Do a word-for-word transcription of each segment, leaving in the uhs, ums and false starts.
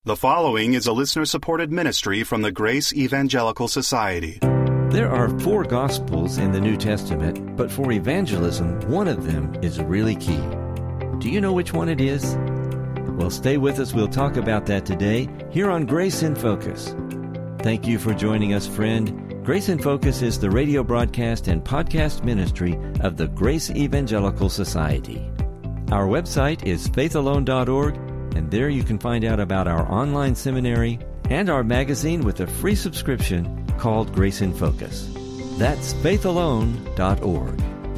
The following is a listener-supported ministry from the Grace Evangelical Society. There are four Gospels in the New Testament, but for evangelism, one of them is really key. Do you know which one it is? Well, stay with us. We'll talk about that today here on Grace in Focus. Thank you for joining us, friend. Grace in Focus is the radio broadcast and podcast ministry of the Grace Evangelical Society. Our website is faith alone dot org, and there you can find out about our online seminary and our magazine with a free subscription called Grace in Focus. That's faith alone dot org.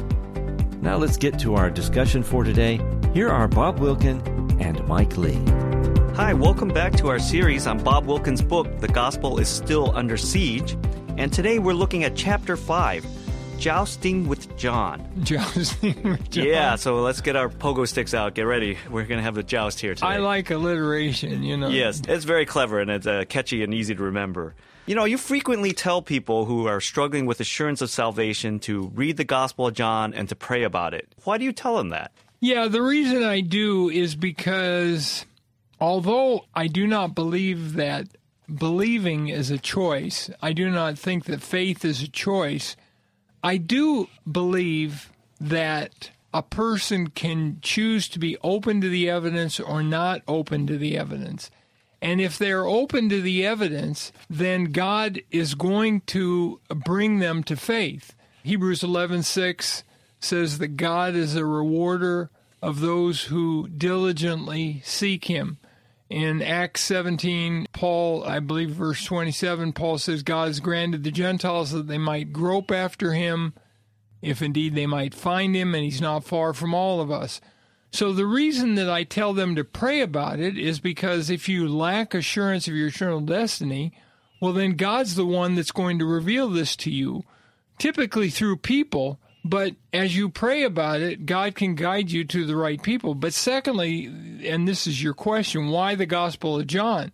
Now let's get to our discussion for today. Here are Bob Wilkin and Mike Lee. Hi, welcome back to our series on Bob Wilkin's book, The Gospel is Still Under Siege. And today we're looking at Chapter five, Jousting with John. Jousting with John. Yeah, so let's get our pogo sticks out. Get ready. We're going to have the joust here today. I like alliteration, you know. Yes, it's very clever and it's uh, catchy and easy to remember. You know, you frequently tell people who are struggling with assurance of salvation to read the Gospel of John and to pray about it. Why do you tell them that? Yeah, the reason I do is because although I do not believe that believing is a choice, I do not think that faith is a choice, I do believe that a person can choose to be open to the evidence or not open to the evidence. And if they're open to the evidence, then God is going to bring them to faith. Hebrews eleven six says that God is a rewarder of those who diligently seek Him. In Acts seventeen, Paul, I believe verse twenty-seven, Paul says God has granted the Gentiles that they might grope after Him, if indeed they might find Him, and He's not far from all of us. So the reason that I tell them to pray about it is because if you lack assurance of your eternal destiny, well, then God's the one that's going to reveal this to you, typically through people. But as you pray about it, God can guide you to the right people. But secondly, and this is your question, why the Gospel of John?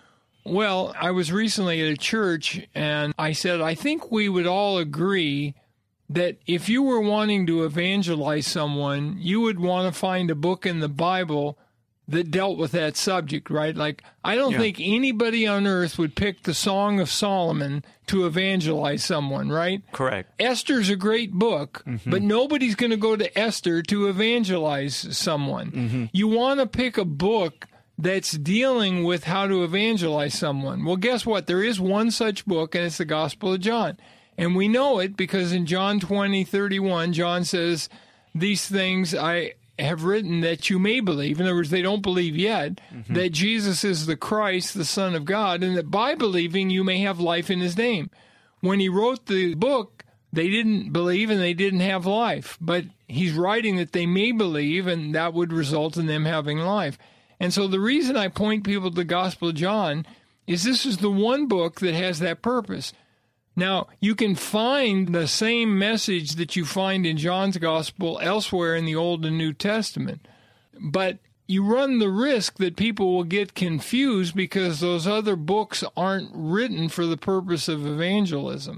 Well, I was recently at a church, and I said, I think we would all agree that if you were wanting to evangelize someone, you would want to find a book in the Bible that dealt with that subject, right? Like, I don't yeah. think anybody on earth would pick the Song of Solomon to evangelize someone, right? Correct. Esther's a great book, mm-hmm. but nobody's going to go to Esther to evangelize someone. Mm-hmm. You want to pick a book that's dealing with how to evangelize someone. Well, guess what? There is one such book, and it's the Gospel of John. And we know it because in John twenty thirty-one, John says, these things I have written that you may believe. In other words, they don't believe yet, mm-hmm. that Jesus is the Christ, the Son of God, and that by believing you may have life in His name. When he wrote the book, they didn't believe and they didn't have life. But he's writing that they may believe, and that would result in them having life. And so the reason I point people to the Gospel of John is this is the one book that has that purpose. Now, you can find the same message that you find in John's Gospel elsewhere in the Old and New Testament, but you run the risk that people will get confused because those other books aren't written for the purpose of evangelism,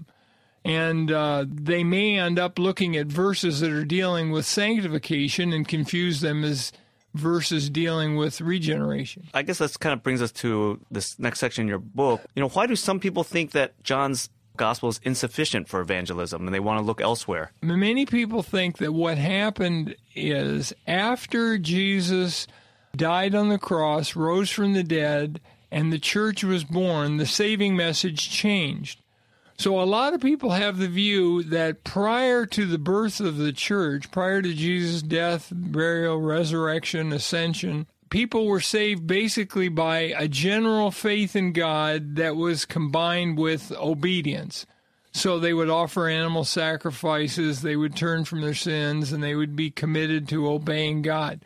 and uh, they may end up looking at verses that are dealing with sanctification and confuse them as verses dealing with regeneration. I guess that kind of brings us to this next section in your book. You know, why do some people think that John's Gospel is insufficient for evangelism and they want to look elsewhere? Many people think that what happened is after Jesus died on the cross, rose from the dead, and the church was born, the saving message changed. So a lot of people have the view that prior to the birth of the church, prior to Jesus' death, burial, resurrection, ascension, people were saved basically by a general faith in God that was combined with obedience. So they would offer animal sacrifices, they would turn from their sins, and they would be committed to obeying God.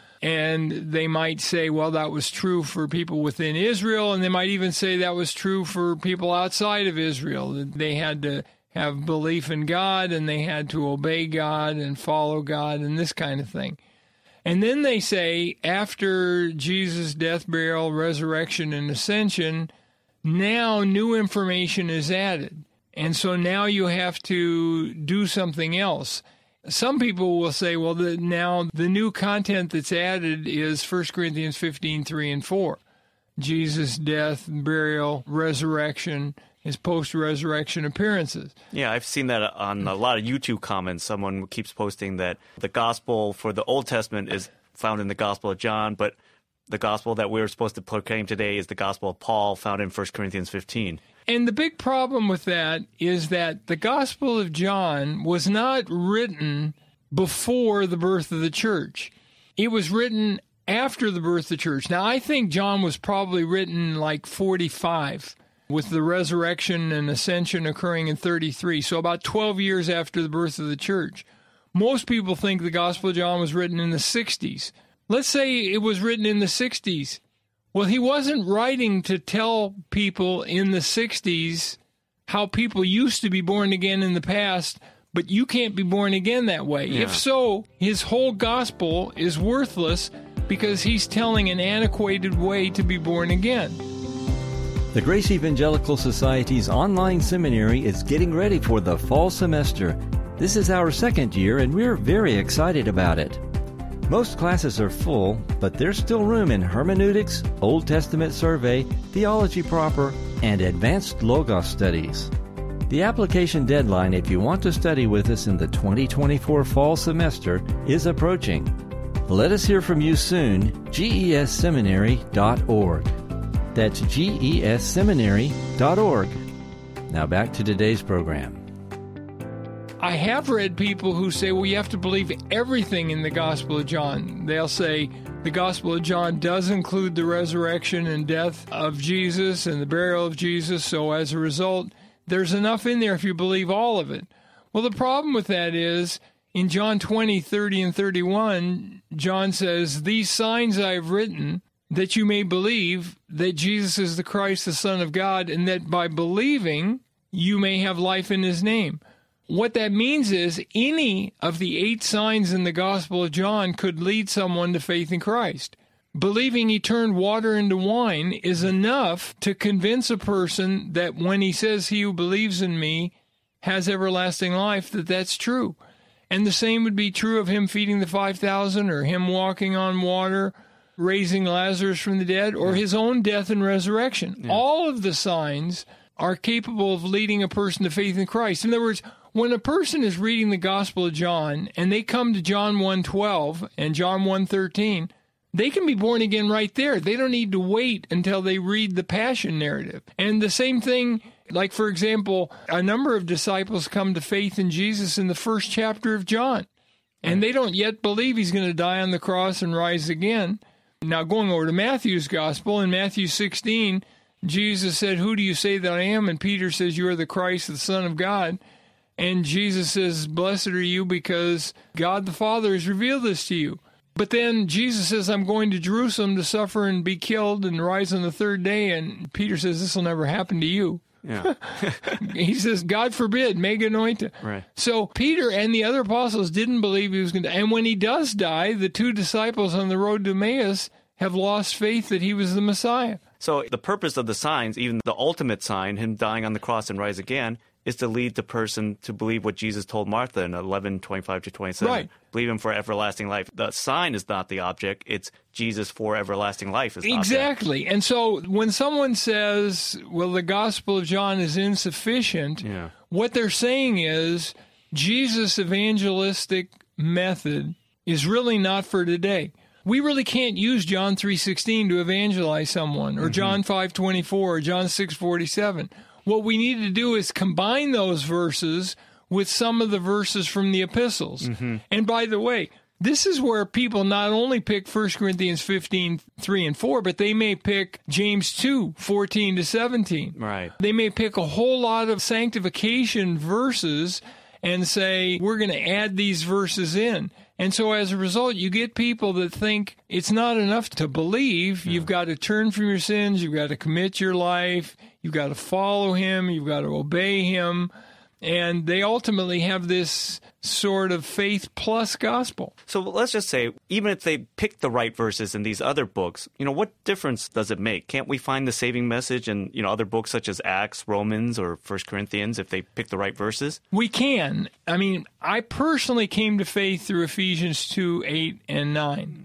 And they might say, well, that was true for people within Israel, and they might even say that was true for people outside of Israel, that they had to have belief in God, and they had to obey God and follow God and this kind of thing. And then they say, after Jesus' death, burial, resurrection, and ascension, now new information is added. And so now you have to do something else. Some people will say, well, the, now the new content that's added is First Corinthians fifteen, three and four. Jesus' death, burial, resurrection, his post-resurrection appearances. Yeah, I've seen that on a lot of YouTube comments. Someone keeps posting that the gospel for the Old Testament is found in the Gospel of John, but the gospel that we're supposed to proclaim today is the Gospel of Paul, found in First Corinthians fifteen. And the big problem with that is that the Gospel of John was not written before the birth of the church. It was written after the birth of the church. Now, I think John was probably written like forty-five, with the resurrection and ascension occurring in thirty-three, so about twelve years after the birth of the church. Most people think the Gospel of John was written in the sixties. Let's say it was written in the sixties. Well, he wasn't writing to tell people in the sixties how people used to be born again in the past, but you can't be born again that way. Yeah. If so, his whole gospel is worthless because he's telling an antiquated way to be born again. The Grace Evangelical Society's online seminary is getting ready for the fall semester. This is our second year, and we're very excited about it. Most classes are full, but there's still room in hermeneutics, Old Testament survey, theology proper, and advanced Logos studies. The application deadline, if you want to study with us in the twenty twenty-four fall semester, is approaching. Let us hear from you soon. G E S seminary dot org. That's G E S seminary dot org. Now back to today's program. I have read people who say, well, you have to believe everything in the Gospel of John. They'll say the Gospel of John does include the resurrection and death of Jesus and the burial of Jesus, so as a result, there's enough in there if you believe all of it. Well, the problem with that is, in John twenty, thirty, and thirty-one, John says, these signs I have written, that you may believe that Jesus is the Christ, the Son of God, and that by believing, you may have life in his name. What that means is any of the eight signs in the Gospel of John could lead someone to faith in Christ. Believing he turned water into wine is enough to convince a person that when he says he who believes in me has everlasting life, that that's true. And the same would be true of him feeding the five thousand, or him walking on water, raising Lazarus from the dead, or his own death and resurrection. Yeah. All of the signs are capable of leading a person to faith in Christ. In other words, when a person is reading the Gospel of John and they come to John one twelve and John one thirteen, they can be born again right there. They don't need to wait until they read the Passion narrative. And the same thing, like, for example, a number of disciples come to faith in Jesus in the first chapter of John, and they don't yet believe he's going to die on the cross and rise again. Now, going over to Matthew's Gospel, in Matthew sixteen, Jesus said, who do you say that I am? And Peter says, you are the Christ, the Son of God. And Jesus says, blessed are you because God the Father has revealed this to you. But then Jesus says, I'm going to Jerusalem to suffer and be killed and rise on the third day. And Peter says, this will never happen to you. Yeah. He says, God forbid, mega anointa. Right. So Peter and the other apostles didn't believe he was going to die. And when he does die, the two disciples on the road to Emmaus have lost faith that he was the Messiah. So the purpose of the signs, even the ultimate sign, him dying on the cross and rise again, is to lead the person to believe what Jesus told Martha in eleven twenty-five to twenty-seven. Right. Believe him for everlasting life. The sign is not the object. It's Jesus for everlasting life is the exactly. object. And so when someone says, well, the Gospel of John is insufficient, yeah. what they're saying is Jesus' evangelistic method is really not for today. We really can't use John three sixteen to evangelize someone, or mm-hmm. John five twenty-four, or John six forty-seven. What we need to do is combine those verses with some of the verses from the epistles. Mm-hmm. And by the way, this is where people not only pick First Corinthians fifteen, three and four, but they may pick James two, fourteen to seventeen. Right. They may pick a whole lot of sanctification verses and say, we're going to add these verses in. And so as a result, you get people that think it's not enough to believe. Yeah. You've got to turn from your sins. You've got to commit your life. You've got to follow him. You've got to obey him. And they ultimately have this sort of faith plus gospel. So let's just say, even if they pick the right verses in these other books, you know, what difference does it make? Can't we find the saving message in, you know, other books such as Acts, Romans, or First Corinthians if they pick the right verses? We can. I mean, I personally came to faith through Ephesians two, eight, and nine.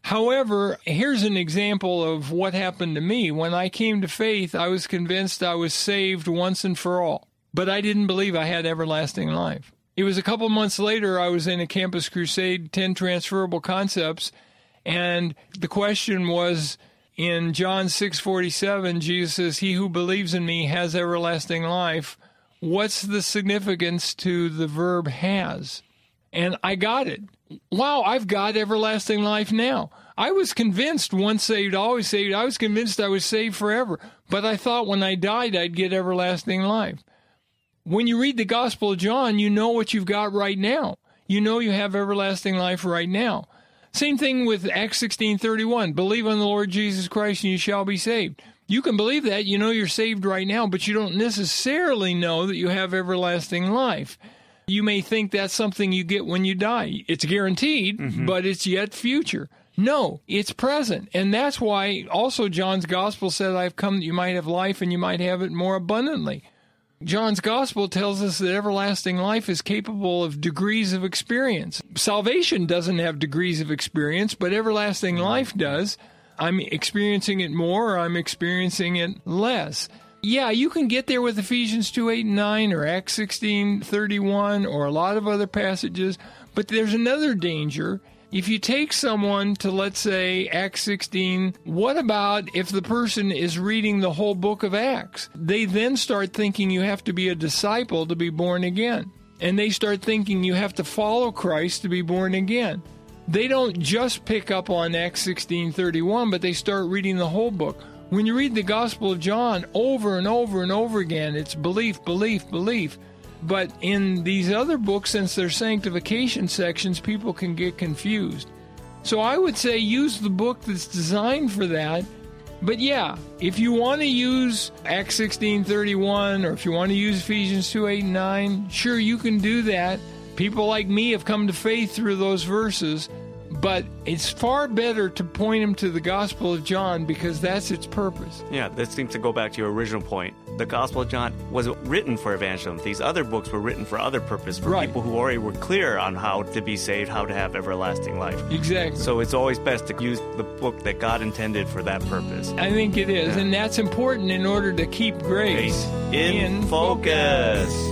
However, here's an example of what happened to me. When I came to faith, I was convinced I was saved once and for all, but I didn't believe I had everlasting life. It was a couple months later, I was in a campus crusade, ten transferable concepts, and the question was, in John six forty-seven, Jesus says, "He who believes in me has everlasting life." What's the significance to the verb has? And I got it. Wow, I've got everlasting life now. I was convinced once saved, always saved. I was convinced I was saved forever. But I thought when I died, I'd get everlasting life. When you read the Gospel of John, you know what you've got right now. You know you have everlasting life right now. Same thing with Acts sixteen thirty-one. Believe on the Lord Jesus Christ and you shall be saved. You can believe that. You know you're saved right now, but you don't necessarily know that you have everlasting life. You may think that's something you get when you die. It's guaranteed, mm-hmm. but it's yet future. No, it's present. And that's why also John's Gospel said, "I've come that you might have life and you might have it more abundantly." John's Gospel tells us that everlasting life is capable of degrees of experience. Salvation doesn't have degrees of experience, but everlasting life does. I'm experiencing it more or I'm experiencing it less. Yeah, you can get there with Ephesians two, eight, and nine or Acts sixteen thirty-one or a lot of other passages, but there's another danger. If you take someone to, let's say, Acts sixteen, what about if the person is reading the whole book of Acts? They then start thinking you have to be a disciple to be born again. And they start thinking you have to follow Christ to be born again. They don't just pick up on Acts sixteen thirty-one, but they start reading the whole book. When you read the Gospel of John over and over and over again, it's belief, belief, belief. But in these other books, since they're sanctification sections, people can get confused. So I would say use the book that's designed for that. But yeah, if you want to use Acts sixteen thirty-one or if you want to use Ephesians two, eight, and nine, sure, you can do that. People like me have come to faith through those verses. But it's far better to point them to the Gospel of John because that's its purpose. Yeah, this seems to go back to your original point. The Gospel of John was written for evangelism. These other books were written for other purpose, for right. people who already were clear on how to be saved, how to have everlasting life. Exactly. So it's always best to use the book that God intended for that purpose. I think it is, yeah. And that's important in order to keep grace in, in focus. focus.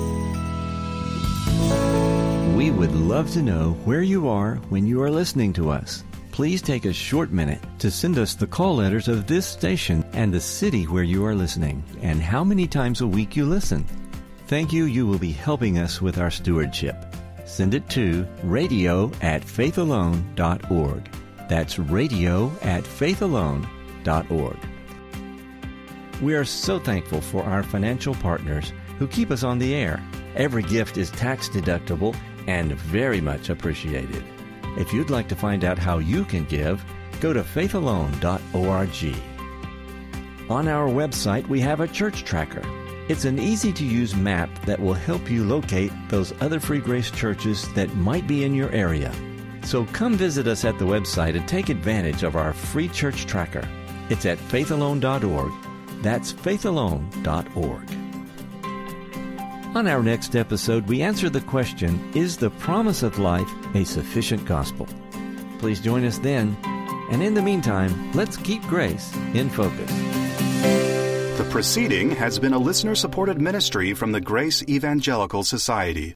We would love to know where you are when you are listening to us. Please take a short minute to send us the call letters of this station and the city where you are listening and how many times a week you listen. Thank you. You will be helping us with our stewardship. Send it to radio at faithalone dot org. That's radio at faithalone dot org. We are so thankful for our financial partners who keep us on the air. Every gift is tax deductible and very much appreciated. If you'd like to find out how you can give, go to faith alone dot org. On our website, we have a church tracker. It's an easy-to-use map that will help you locate those other Free Grace churches that might be in your area. So come visit us at the website and take advantage of our free church tracker. It's at faith alone dot org. That's faith alone dot org. On our next episode, we answer the question, is the promise of life a sufficient gospel? Please join us then. And in the meantime, let's keep grace in focus. The proceeding has been a listener-supported ministry from the Grace Evangelical Society.